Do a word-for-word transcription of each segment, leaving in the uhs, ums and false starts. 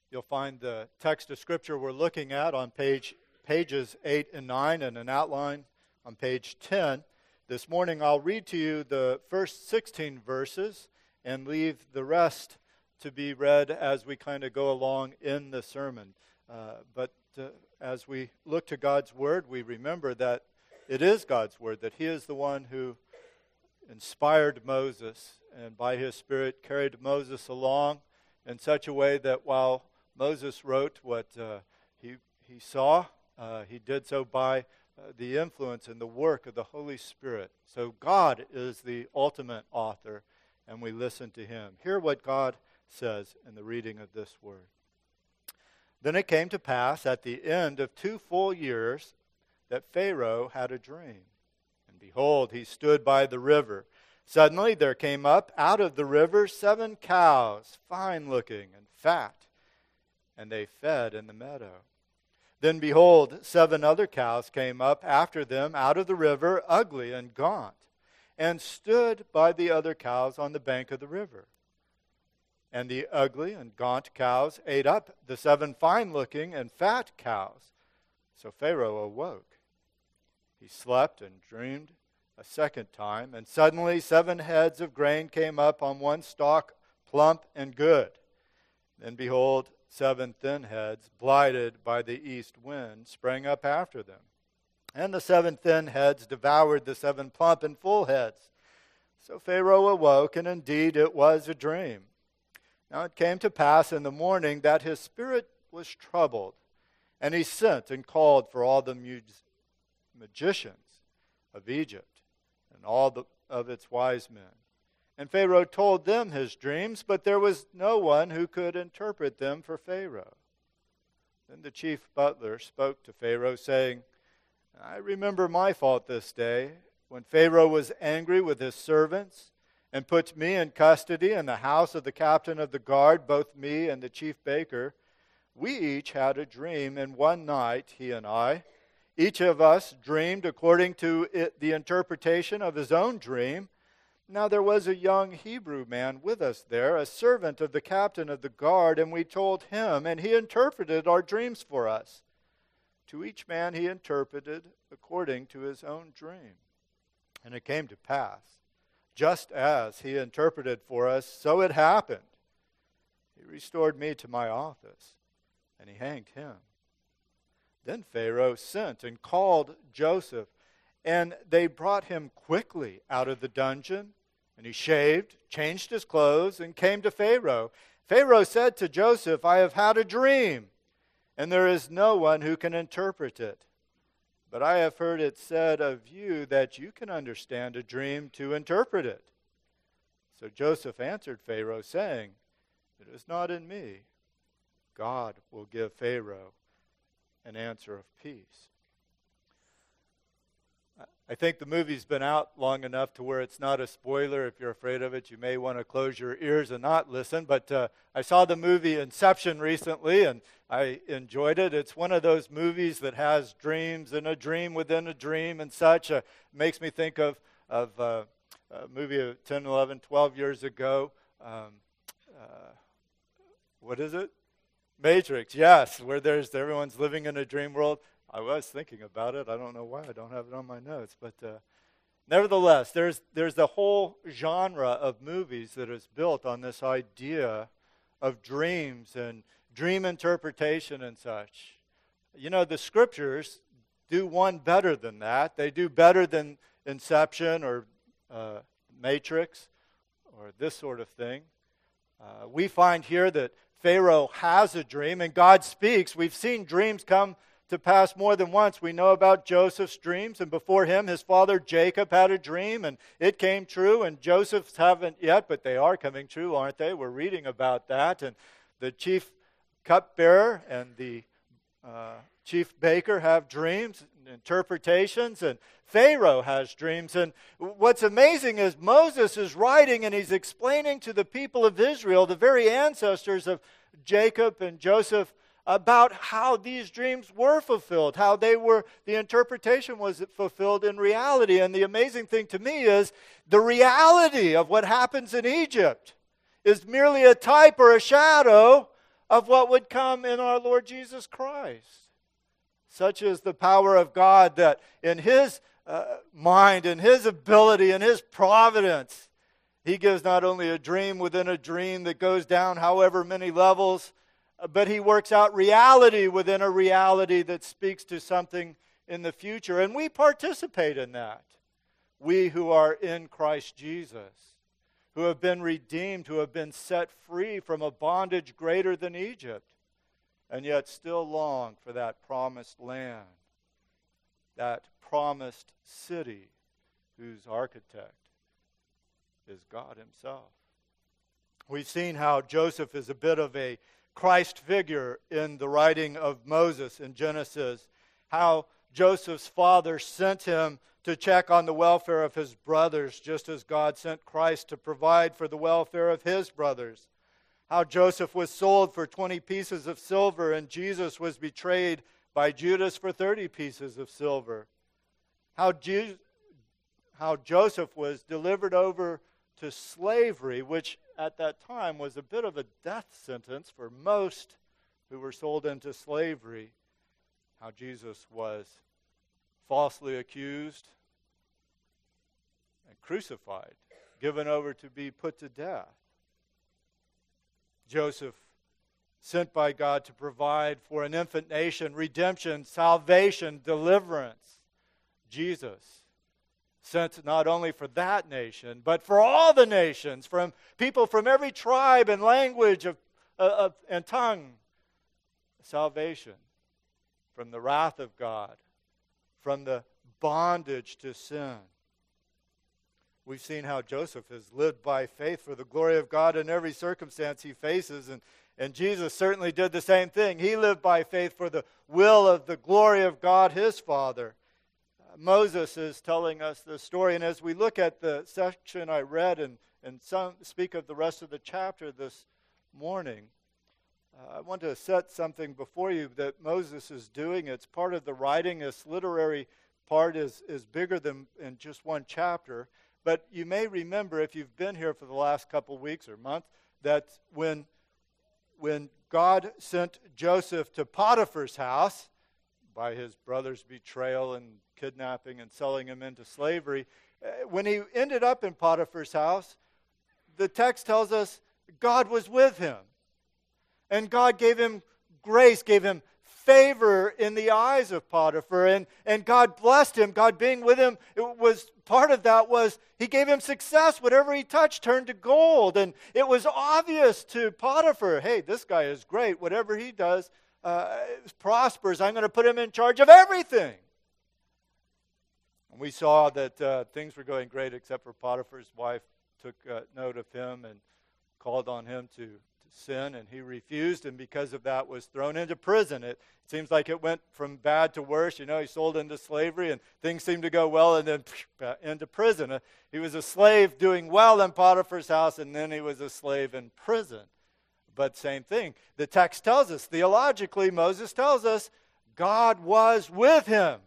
You'll find the text of Scripture we're looking at on page pages eight and nine and an outline on page ten. This morning I'll read to you the first sixteen verses and leave the rest to be read as we kind of go along in the sermon. Uh, but uh, as we look to God's Word, we remember that it is God's Word, that He is the one who inspired Moses and by His Spirit carried Moses along in such a way that while Moses wrote what uh, he, he saw, uh, he did so by uh, the influence and the work of the Holy Spirit. So God is the ultimate author, and we listen to Him. Hear what God says in the reading of this Word. Then it came to pass at the end of two full years that Pharaoh had a dream. And behold, he stood by the river. Suddenly there came up out of the river seven cows, fine looking and fat, and they fed in the meadow. Then behold, seven other cows came up after them out of the river, ugly and gaunt, and stood by the other cows on the bank of the river. And the ugly and gaunt cows ate up the seven fine-looking and fat cows. So Pharaoh awoke. He slept and dreamed a second time, and suddenly seven heads of grain came up on one stalk, plump and good. Then behold, seven thin heads, blighted by the east wind, sprang up after them. And the seven thin heads devoured the seven plump and full heads. So Pharaoh awoke, and indeed it was a dream. Now it came to pass in the morning that his spirit was troubled, and he sent and called for all the magicians of Egypt and all the, of its wise men. And Pharaoh told them his dreams, but there was no one who could interpret them for Pharaoh. Then the chief butler spoke to Pharaoh, saying, I remember my fault this day, when Pharaoh was angry with his servants, and put me in custody in the house of the captain of the guard, both me and the chief baker. We each had a dream in one night, he and I. Each of us dreamed according to it, the interpretation of his own dream. Now there was a young Hebrew man with us there, a servant of the captain of the guard, and we told him, and he interpreted our dreams for us. To each man he interpreted according to his own dream. And it came to pass, just as he interpreted for us, so it happened. He restored me to my office, and he hanged him. Then Pharaoh sent and called Joseph, and they brought him quickly out of the dungeon. And he shaved, changed his clothes, and came to Pharaoh. Pharaoh said to Joseph, I have had a dream, and there is no one who can interpret it. But I have heard it said of you that you can understand a dream to interpret it. So Joseph answered Pharaoh, saying, It is not in me. God will give Pharaoh an answer of peace. I think the movie's been out long enough to where it's not a spoiler. If you're afraid of it, you may want to close your ears and not listen. But uh, I saw the movie Inception recently, and I enjoyed it. It's one of those movies that has dreams and a dream within a dream and such. Uh, makes me think of, of uh, a movie of ten, eleven, twelve years ago. Um, uh, what is it? Matrix, yes, where there's everyone's living in a dream world. I was thinking about it. I don't know why I don't have it on my notes. But uh, nevertheless, there's there's the whole genre of movies that is built on this idea of dreams and dream interpretation and such. You know, the Scriptures do one better than that. They do better than Inception or uh, Matrix or this sort of thing. Uh, we find here that Pharaoh has a dream and God speaks. We've seen dreams come to pass more than once. We know about Joseph's dreams, and before him, his father Jacob had a dream, and it came true, and Joseph's haven't yet, but they are coming true, aren't they? We're reading about that, and the chief cupbearer and the uh, chief baker have dreams, and interpretations, and Pharaoh has dreams, and what's amazing is Moses is writing, and he's explaining to the people of Israel, the very ancestors of Jacob and Joseph, about how these dreams were fulfilled, how they were, the interpretation was fulfilled in reality. And the amazing thing to me is the reality of what happens in Egypt is merely a type or a shadow of what would come in our Lord Jesus Christ. Such is the power of God that in His uh, mind, in His ability, in His providence, He gives not only a dream within a dream that goes down however many levels, but He works out reality within a reality that speaks to something in the future. And we participate in that. We who are in Christ Jesus, who have been redeemed, who have been set free from a bondage greater than Egypt, and yet still long for that promised land, that promised city whose architect is God Himself. We've seen how Joseph is a bit of a Christ figure in the writing of Moses in Genesis, how Joseph's father sent him to check on the welfare of his brothers, just as God sent Christ to provide for the welfare of His brothers. How Joseph was sold for twenty pieces of silver, and Jesus was betrayed by Judas for thirty pieces of silver. How, Je- how Joseph was delivered over to slavery, which at that time was a bit of a death sentence for most who were sold into slavery. How Jesus was falsely accused and crucified, given over to be put to death. Joseph, sent by God to provide for an infant nation, redemption, salvation, deliverance. Jesus, sent not only for that nation, but for all the nations, from people from every tribe and language of, uh, of, and tongue. Salvation from the wrath of God, from the bondage to sin. We've seen how Joseph has lived by faith for the glory of God in every circumstance he faces, and, and Jesus certainly did the same thing. He lived by faith for the will of the glory of God, His Father. Uh, Moses is telling us the story, and as we look at the section I read and, and some speak of the rest of the chapter this morning, uh, I want to set something before you that Moses is doing. It's part of the writing. This literary part is, is bigger than in just one chapter. But you may remember, if you've been here for the last couple weeks or month, that when, when God sent Joseph to Potiphar's house by his brother's betrayal and kidnapping and selling him into slavery, when he ended up in Potiphar's house, the text tells us God was with him. And God gave him grace, gave him favor in the eyes of Potiphar, and, and God blessed him. God being with him, it was part of that was He gave him success. Whatever he touched turned to gold, and it was obvious to Potiphar, hey, this guy is great. Whatever he does uh, prospers. I'm going to put him in charge of everything. And we saw that uh, things were going great, except for Potiphar's wife took uh, note of him and called on him to sin, and he refused, and because of that was thrown into prison. It seems like it went from bad to worse. You know, he sold into slavery, and things seemed to go well, and then phew, into prison. Uh, he was a slave doing well in Potiphar's house, and then he was a slave in prison. But same thing. The text tells us, theologically, Moses tells us, God was with him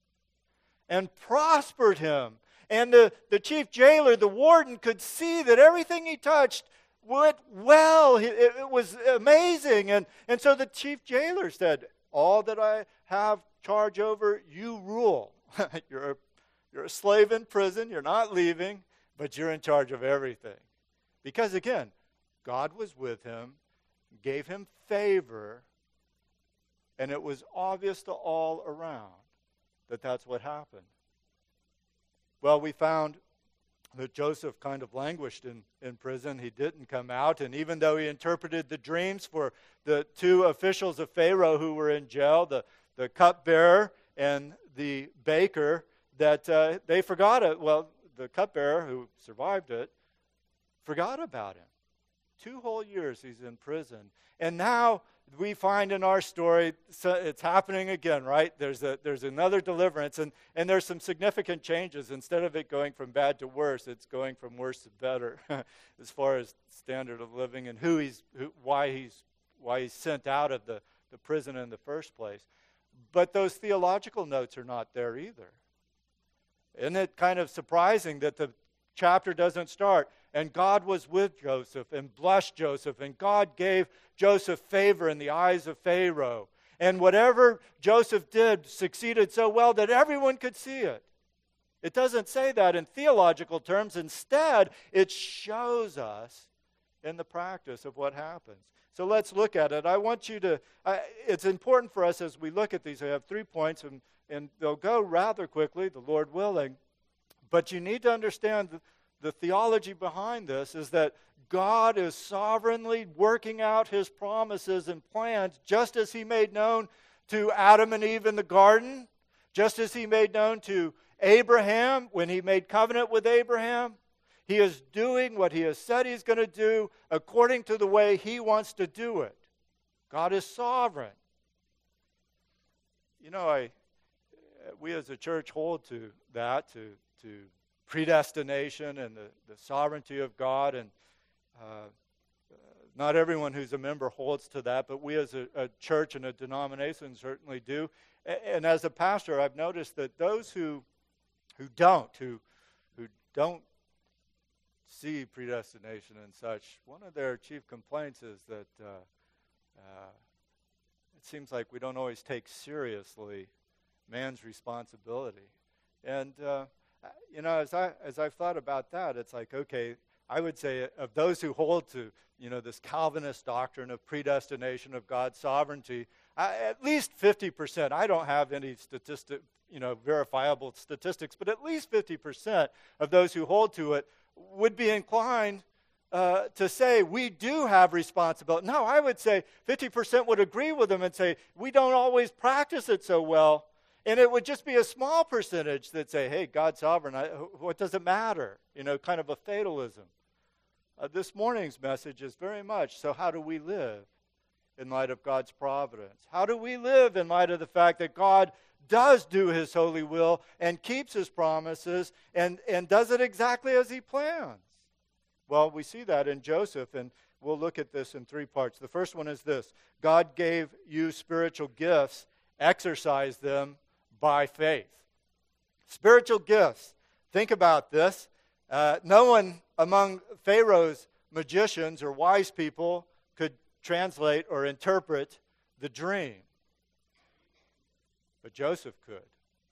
and prospered him. And the, the chief jailer, the warden, could see that everything he touched went well. It, it was amazing. And, and so the chief jailer said, all that I have charge over, you rule. you're, a, you're a slave in prison. You're not leaving, but you're in charge of everything. Because again, God was with him, gave him favor, and it was obvious to all around that that's what happened. Well, we found that Joseph kind of languished in, in prison. He didn't come out, and even though he interpreted the dreams for the two officials of Pharaoh who were in jail, the, the cupbearer and the baker, that uh, they forgot it. Well, the cupbearer, who survived it, forgot about him. Two whole years he's in prison. And now we find in our story, so it's happening again, right? There's a there's another deliverance, and, and there's some significant changes. Instead of it going from bad to worse, it's going from worse to better as far as standard of living and who he's who, why he's why he's sent out of the, the prison in the first place. But those theological notes are not there either. Isn't it kind of surprising that the chapter doesn't start, and God was with Joseph and blessed Joseph, and God gave Joseph favor in the eyes of Pharaoh. And whatever Joseph did succeeded so well that everyone could see it. It doesn't say that in theological terms. Instead, it shows us in the practice of what happens. So let's look at it. I want you to, uh, it's important for us as we look at these. I have three points, and, and they'll go rather quickly, the Lord willing. But you need to understand the, the theology behind this is that God is sovereignly working out his promises and plans just as he made known to Adam and Eve in the garden, just as he made known to Abraham when he made covenant with Abraham. He is doing what he has said he's going to do according to the way he wants to do it. God is sovereign. You know, I we as a church hold to that, to, to predestination and the, the sovereignty of God, and Uh, not everyone who's a member holds to that, but we as a, a church and a denomination certainly do. And, and as a pastor, I've noticed that those who who don't, who who don't see predestination and such, one of their chief complaints is that uh, uh, it seems like we don't always take seriously man's responsibility. And uh, you know, as I as I've thought about that, it's like, okay, I would say of those who hold to, you know, this Calvinist doctrine of predestination of God's sovereignty, uh, at least fifty percent, I don't have any statistic, you know, verifiable statistics, but at least fifty percent of those who hold to it would be inclined uh, to say we do have responsibility. No, I would say fifty percent would agree with them and say we don't always practice it so well. And it would just be a small percentage that say, hey, God's sovereign, I, what does it matter? You know, kind of a fatalism. Uh, this morning's message is very much, so how do we live in light of God's providence? How do we live in light of the fact that God does do his holy will and keeps his promises and, and does it exactly as he plans? Well, we see that in Joseph, and we'll look at this in three parts. The first one is this: God gave you spiritual gifts, exercise them by faith. Spiritual gifts. Think about this. Uh, no one among Pharaoh's magicians or wise people could translate or interpret the dream. But Joseph could.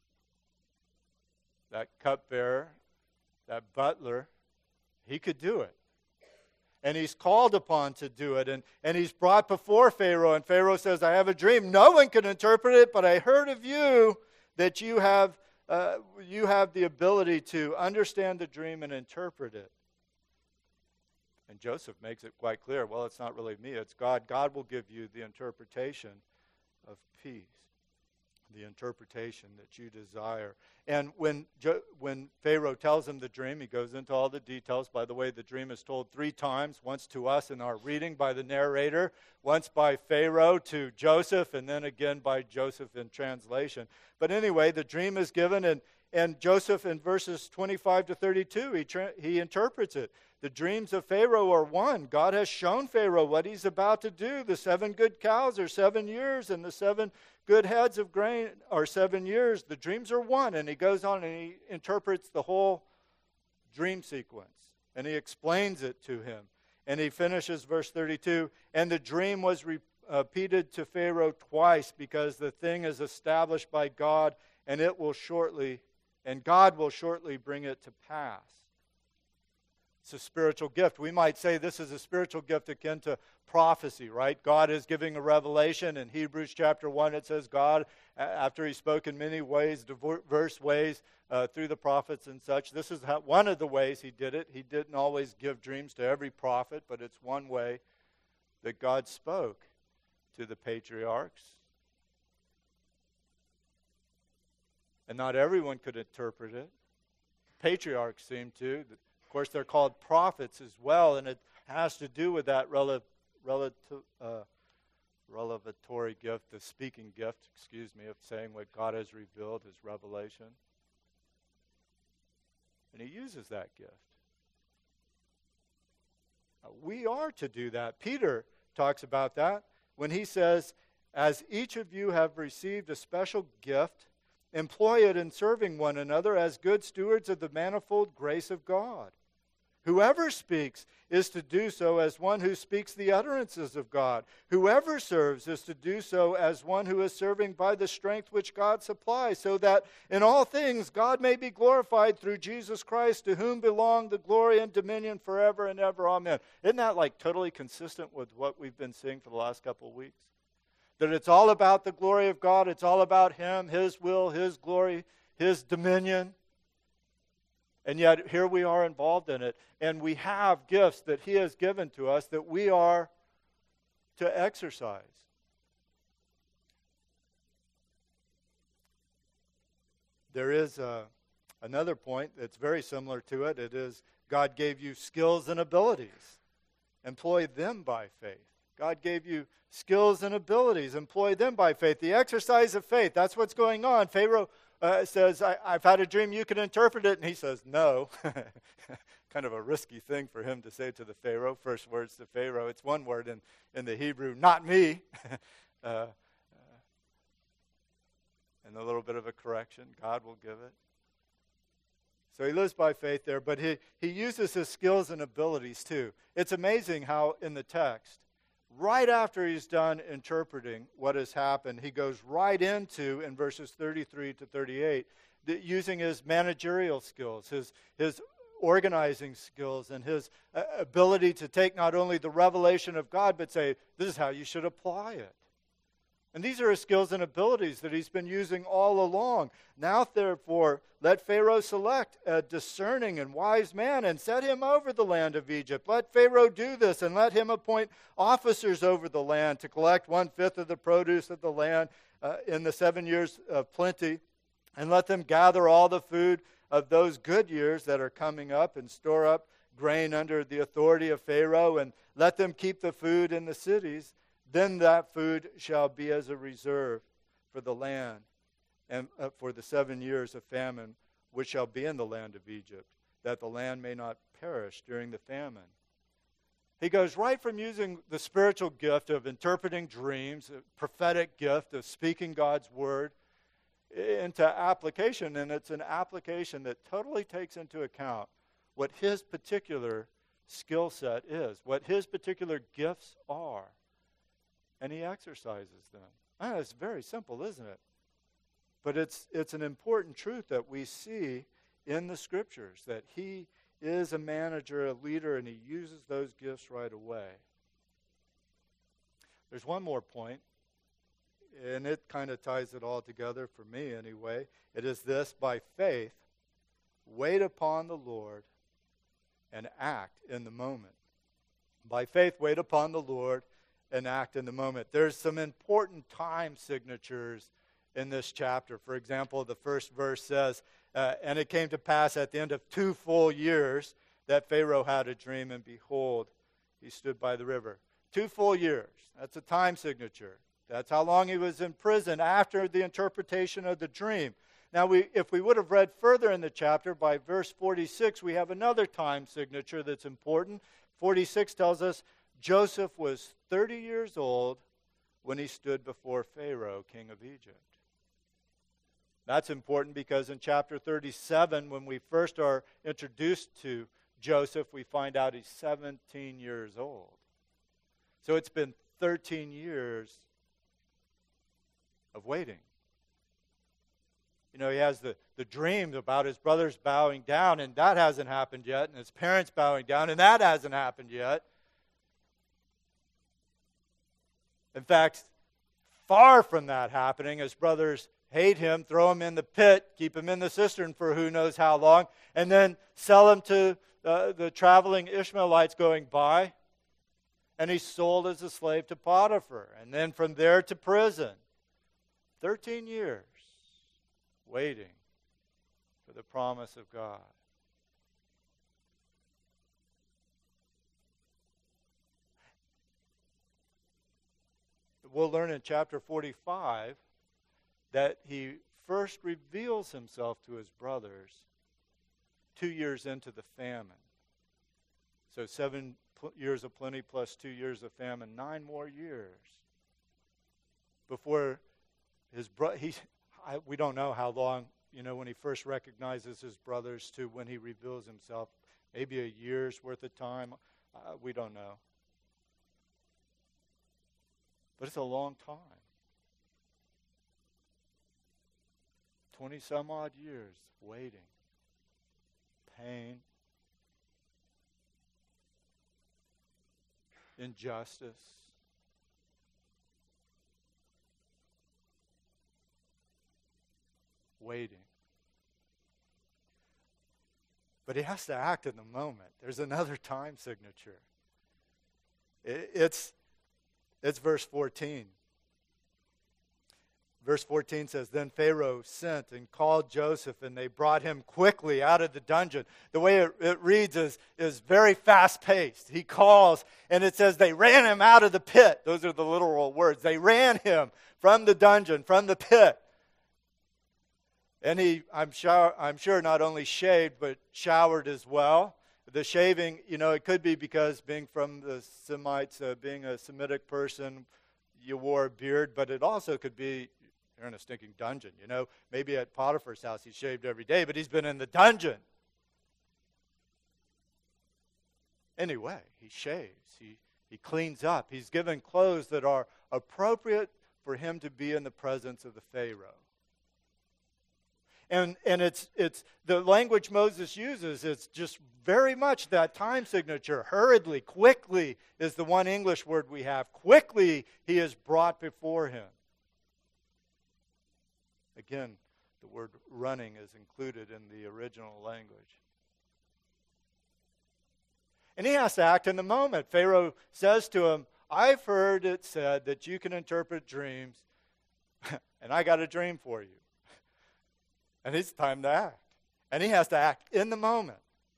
That cupbearer, that butler, he could do it. And he's called upon to do it. And, and he's brought before Pharaoh. And Pharaoh says, I have a dream. No one can interpret it, but I heard of you that you have uh, you have the ability to understand the dream and interpret it. And Joseph makes it quite clear, well, it's not really me, it's God. God will give you the interpretation of peace, the interpretation that you desire. And when jo- when Pharaoh tells him the dream, he goes into all the details. By the way, the dream is told three times, once to us in our reading by the narrator, once by Pharaoh to Joseph, and then again by Joseph in translation. But anyway, the dream is given, and, and Joseph in verses twenty-five to thirty-two, he, tra- he interprets it. The dreams of Pharaoh are one. God has shown Pharaoh what he's about to do. The seven good cows are seven years, and the seven good heads of grain are seven years. The dreams are one. And he goes on and he interprets the whole dream sequence. And he explains it to him. And he finishes verse thirty-two. And the dream was re- repeated to Pharaoh twice, because the thing is established by God, and it will shortly, and God will shortly bring it to pass. It's a spiritual gift. We might say this is a spiritual gift akin to prophecy, right? God is giving a revelation. In Hebrews chapter one, it says God, after he spoke in many ways, diverse ways, uh, through the prophets and such. This is how, one of the ways he did it. He didn't always give dreams to every prophet, but it's one way that God spoke to the patriarchs. And not everyone could interpret it. Patriarchs seem to. Of course, they're called prophets as well, and it has to do with that rel- rel- uh, revelatory gift, the speaking gift, excuse me, of saying what God has revealed, his revelation. And he uses that gift. Now, we are to do that. Peter talks about that when he says, as each of you have received a special gift, employ it in serving one another as good stewards of the manifold grace of God. Whoever speaks is to do so as one who speaks the utterances of God. Whoever serves is to do so as one who is serving by the strength which God supplies, so that in all things God may be glorified through Jesus Christ, to whom belong the glory and dominion forever and ever. Amen. Isn't that like totally consistent with what we've been seeing for the last couple of weeks? That it's all about the glory of God. It's all about Him, His will, His glory, His dominion. And yet here we are involved in it. And we have gifts that He has given to us that we are to exercise. There is a, another point that's very similar to it. It is God gave you skills and abilities. Employ them by faith. God gave you skills and abilities. Employ them by faith. The exercise of faith, that's what's going on. Pharaoh Uh, says, I, I've had a dream, you can interpret it. And he says, no. Kind of a risky thing for him to say to the Pharaoh. First words to Pharaoh. It's one word in, in the Hebrew, not me. uh, uh, and a little bit of a correction. God will give it. So he lives by faith there, but he, he uses his skills and abilities too. It's amazing how in the text, right after he's done interpreting what has happened, he goes right into, in verses thirty-three to thirty-eight, the, using his managerial skills, his, his organizing skills, and his uh, ability to take not only the revelation of God, but say, this is how you should apply it. And these are his skills and abilities that he's been using all along. Now, therefore, let Pharaoh select a discerning and wise man and set him over the land of Egypt. Let Pharaoh do this, and let him appoint officers over the land to collect one-fifth of the produce of the land uh, in the seven years of plenty, and let them gather all the food of those good years that are coming up and store up grain under the authority of Pharaoh, and let them keep the food in the cities. Then that food shall be as a reserve for the land and uh, for the seven years of famine which shall be in the land of Egypt, that the land may not perish during the famine. He goes right from using the spiritual gift of interpreting dreams, a prophetic gift of speaking God's word, into application, and it's an application that totally takes into account what his particular skill set is, what his particular gifts are. And he exercises them. Ah, it's very simple, isn't it? But it's it's an important truth that we see in the Scriptures, that he is a manager, a leader, and he uses those gifts right away. There's one more point, and it kind of ties it all together for me anyway. It is this: by faith, wait upon the Lord and act in the moment. By faith, wait upon the Lord and act in the moment. There's some important time signatures in this chapter. For example, the first verse says, uh, and it came to pass at the end of two full years that Pharaoh had a dream, and behold, he stood by the river. Two full years. That's a time signature. That's how long he was in prison after the interpretation of the dream. Now, we, if we would have read further in the chapter, by verse forty-six, we have another time signature that's important. forty-six tells us Joseph was thirty years old when he stood before Pharaoh, king of Egypt. That's important because in chapter thirty-seven, when we first are introduced to Joseph, we find out he's seventeen years old. So it's been thirteen years of waiting. You know, he has the, the dreams about his brothers bowing down, and that hasn't happened yet, and his parents bowing down, and that hasn't happened yet. In fact, far from that happening, his brothers hate him, throw him in the pit, keep him in the cistern for who knows how long, and then sell him to uh, the traveling Ishmaelites going by, and he's sold as a slave to Potiphar, and then from there to prison. Thirteen years waiting for the promise of God. We'll learn in chapter forty-five that he first reveals himself to his brothers two years into the famine. So seven pl- years of plenty plus two years of famine, nine more years before his bro- he. I, we don't know how long, you know, when he first recognizes his brothers to when he reveals himself. maybe a year's worth of time. Uh, we don't know. But it's a long time. Twenty some odd years waiting. Pain. Injustice. Waiting. But he has to act in the moment. There's another time signature. It, it's, it's verse fourteen. Verse fourteen says, Then Pharaoh sent and called Joseph, and they brought him quickly out of the dungeon. The way it, it reads is, is very fast-paced. He calls, and it says they ran him out of the pit. Those are the literal words. They ran him from the dungeon, from the pit. And he, I'm sure, I'm sure not only shaved, but showered as well. The shaving, you know, it could be because being from the Semites, uh, being a Semitic person, you wore a beard, but it also could be, you're in a stinking dungeon, you know. Maybe at Potiphar's house he shaved every day, but he's been in the dungeon. Anyway, he shaves, he, he cleans up. He's given clothes that are appropriate for him to be in the presence of the Pharaoh. And and it's it's the language Moses uses, it's just very much that time signature. Hurriedly, quickly is the one English word we have. Quickly he is brought before him. Again, the word running is included in the original language. And he has to act in the moment. Pharaoh says to him, I've heard it said that you can interpret dreams, and I got a dream for you. And it's time to act. And he has to act in the moment.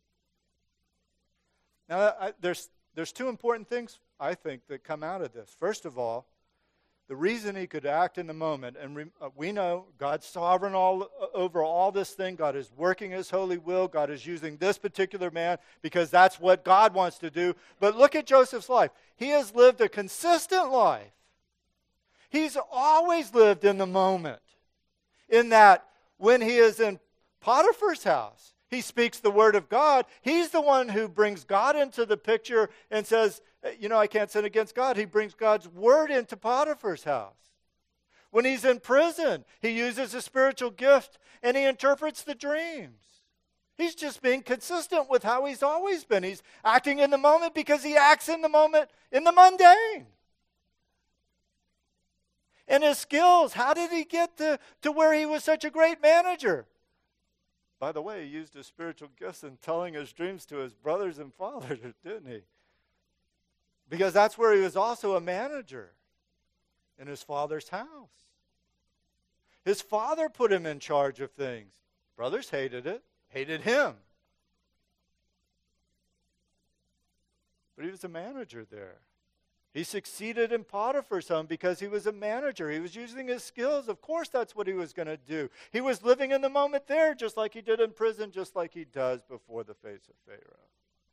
Now, I, there's, there's two important things, I think, that come out of this. First of all, the reason he could act in the moment, and re, uh, we know God's sovereign all uh, over all this thing. God is working his holy will. God is using this particular man because that's what God wants to do. But look at Joseph's life. He has lived a consistent life. He's always lived in the moment. In that, when he is in Potiphar's house, he speaks the word of God. He's the one who brings God into the picture and says, you know, I can't sin against God. He brings God's word into Potiphar's house. When he's in prison, he uses a spiritual gift and he interprets the dreams. He's just being consistent with how he's always been. He's acting in the moment because he acts in the moment in the mundane. And his skills, how did he get to, to where he was such a great manager? By the way, he used his spiritual gifts in telling his dreams to his brothers and fathers, didn't he? Because that's where he was also a manager, in his father's house. His father put him in charge of things. Brothers hated it, hated him. But he was a manager there. He succeeded in Potiphar's home because he was a manager. He was using his skills. Of course, that's what he was going to do. He was living in the moment there, just like he did in prison, just like he does before the face of Pharaoh.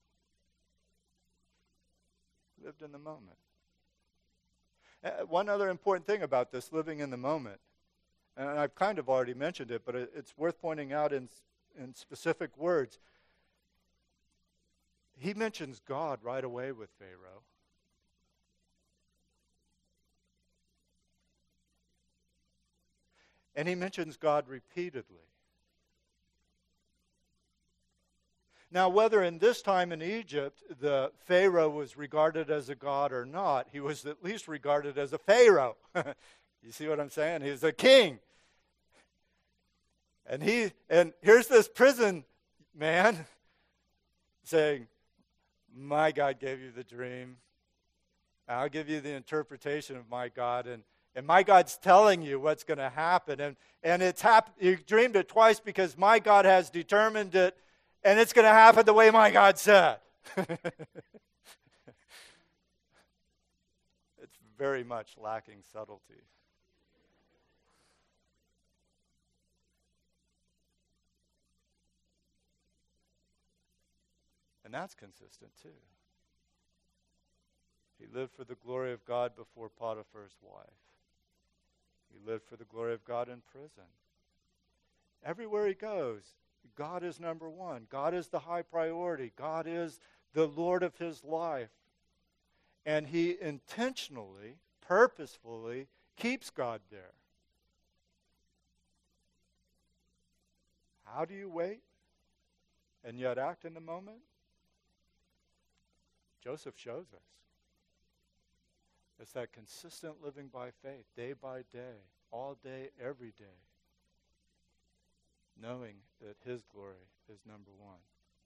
Lived in the moment. Uh, one other important thing about this living in the moment, and I've kind of already mentioned it, but it, it's worth pointing out in, in specific words. He mentions God right away with Pharaoh. And he mentions God repeatedly. Now, whether in this time in Egypt the Pharaoh was regarded as a god or not, he was at least regarded as a Pharaoh. You see what I'm saying? He was a king. And he and here's this prison man saying, my God gave you the dream. I'll give you the interpretation of my God, and And my God's telling you what's going to happen. And, and it's hap- you dreamed it twice because my God has determined it, and it's going to happen the way my God said. It's very much lacking subtlety. And that's consistent too. He lived for the glory of God before Potiphar's wife. He lived for the glory of God in prison. Everywhere he goes, God is number one. God is the high priority. God is the Lord of his life. And he intentionally, purposefully keeps God there. How do you wait and yet act in the moment? Joseph shows us. It's that consistent living by faith, day by day, all day, every day, knowing that his glory is number one.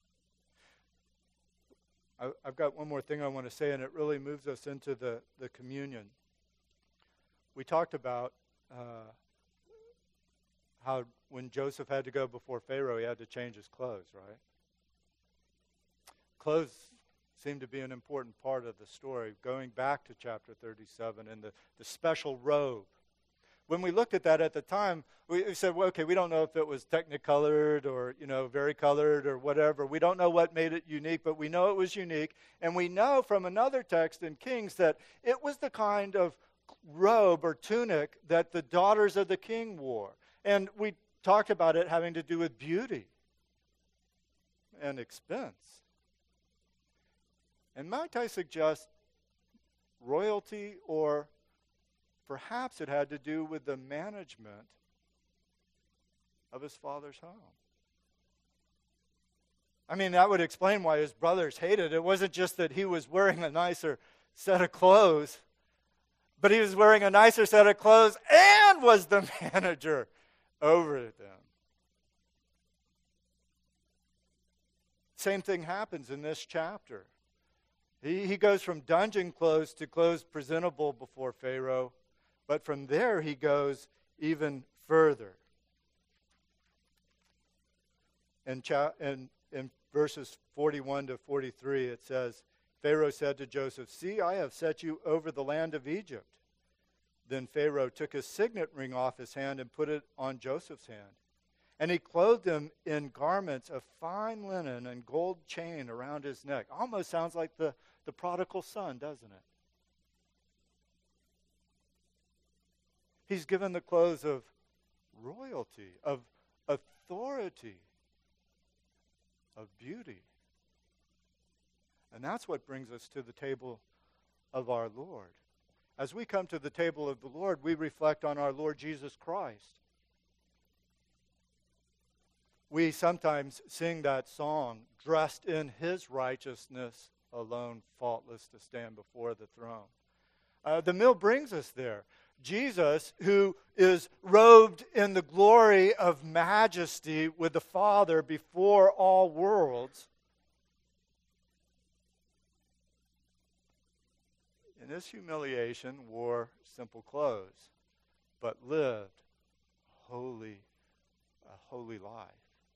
I, I've got one more thing I want to say, and it really moves us into the, the communion. We talked about uh, how when Joseph had to go before Pharaoh, he had to change his clothes, right? Clothes seem to be an important part of the story, going back to chapter thirty-seven and the, the special robe. When we looked at that at the time, we, we said, well, okay, we don't know if it was technicolored or, you know, varicolored or whatever. We don't know what made it unique, but we know it was unique. And we know from another text in Kings that it was the kind of robe or tunic that the daughters of the king wore. And we talked about it having to do with beauty and expense. And might I suggest royalty, or perhaps it had to do with the management of his father's home. I mean, that would explain why his brothers hated it. It wasn't just that he was wearing a nicer set of clothes, but he was wearing a nicer set of clothes and was the manager over them. Same thing happens in this chapter. He, he goes from dungeon clothes to clothes presentable before Pharaoh, but from there he goes even further. In, cha- in, in verses forty-one to forty-three, it says, Pharaoh said to Joseph, "See, I have set you over the land of Egypt." Then Pharaoh took his signet ring off his hand and put it on Joseph's hand. And he clothed him in garments of fine linen and gold chain around his neck. Almost sounds like the, the prodigal son, doesn't it? He's given the clothes of royalty, of authority, of beauty. And that's what brings us to the table of our Lord. As we come to the table of the Lord, we reflect on our Lord Jesus Christ. We sometimes sing that song, dressed in his righteousness alone, faultless to stand before the throne. Uh, the meal brings us there. Jesus, who is robed in the glory of majesty with the Father before all worlds, in his humiliation wore simple clothes, but lived holy, a holy life.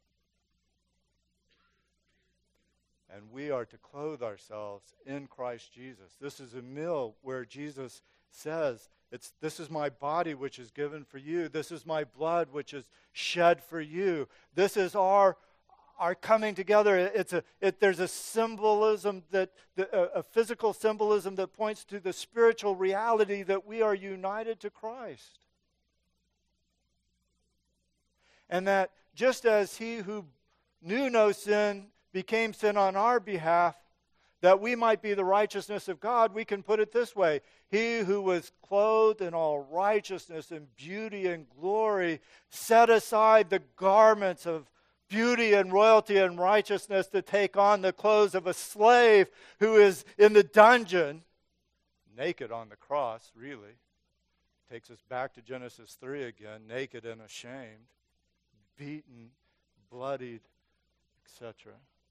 And we are to clothe ourselves in Christ Jesus. This is a meal where Jesus says, "It's this is my body which is given for you. This is my blood which is shed for you." This is our our coming together. It's a it, there's a symbolism that the, a, a physical symbolism that points to the spiritual reality that we are united to Christ, and that just as He who knew no sin became sin on our behalf, that we might be the righteousness of God, we can put it this way: He who was clothed in all righteousness and beauty and glory set aside the garments of beauty and royalty and righteousness to take on the clothes of a slave who is in the dungeon, naked on the cross, really. Takes us back to Genesis three again, naked and ashamed, beaten, bloodied, et cetera.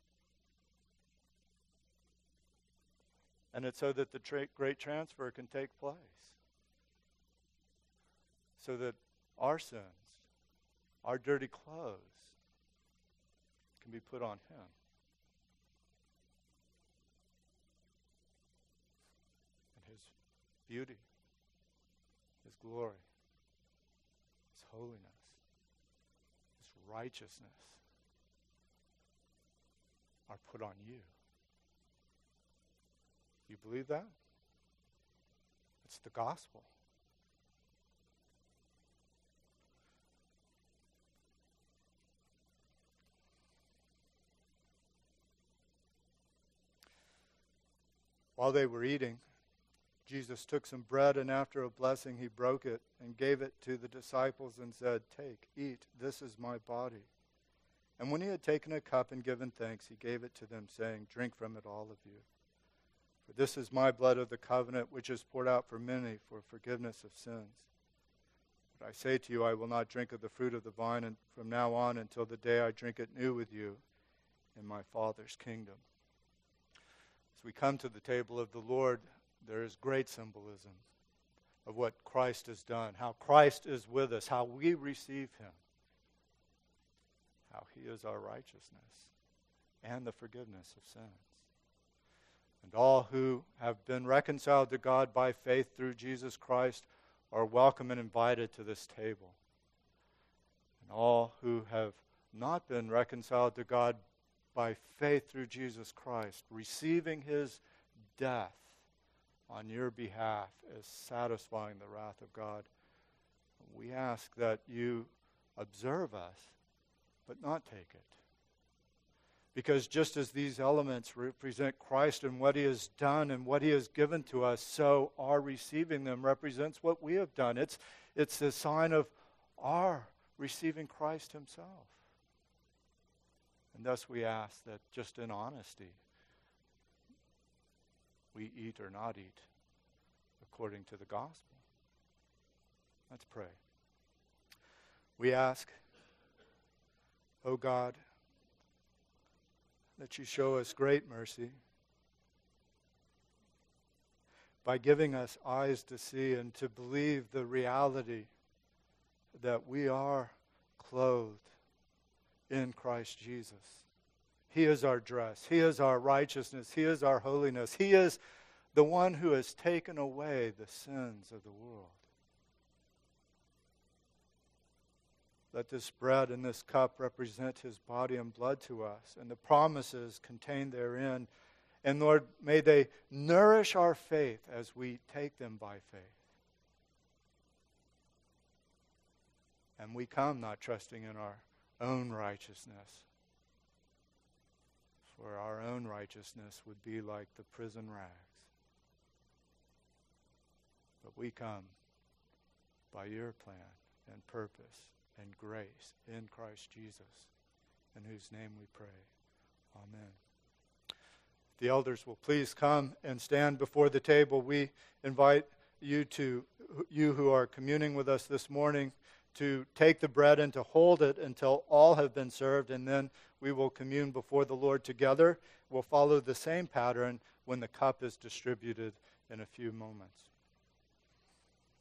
And it's so that the tra- great transfer can take place. So that our sins, our dirty clothes, can be put on Him. And His beauty, His glory, His holiness, His righteousness are put on you. You believe that? It's the gospel. While they were eating, Jesus took some bread, and after a blessing, he broke it and gave it to the disciples and said, "Take, eat, this is my body." And when he had taken a cup and given thanks, he gave it to them, saying, "Drink from it, all of you. For this is my blood of the covenant, which is poured out for many for forgiveness of sins. But I say to you, I will not drink of the fruit of the vine and from now on until the day I drink it new with you in my Father's kingdom." As we come to the table of the Lord, there is great symbolism of what Christ has done, how Christ is with us, how we receive him, how he is our righteousness and the forgiveness of sins. And all who have been reconciled to God by faith through Jesus Christ are welcome and invited to this table. And all who have not been reconciled to God by faith through Jesus Christ, receiving his death on your behalf as satisfying the wrath of God, we ask that you observe us, but not take it. Because just as these elements represent Christ and what he has done and what he has given to us, so our receiving them represents what we have done. It's, it's a sign of our receiving Christ himself. And thus we ask that just in honesty, we eat or not eat according to the gospel. Let's pray. We ask, O God, that you show us great mercy by giving us eyes to see and to believe the reality that we are clothed in Christ Jesus. He is our dress. He is our righteousness. He is our holiness. He is the one who has taken away the sins of the world. Let this bread and this cup represent his body and blood to us and the promises contained therein. And Lord, may they nourish our faith as we take them by faith. And we come not trusting in our own righteousness, for our own righteousness would be like the prison rags. But we come by your plan and purpose and grace in Christ Jesus, in whose name we pray. Amen. The elders will please come and stand before the table. We invite you to, you who are communing with us this morning, to take the bread and to hold it until all have been served, and then we will commune before the Lord together. We'll follow the same pattern when the cup is distributed in a few moments.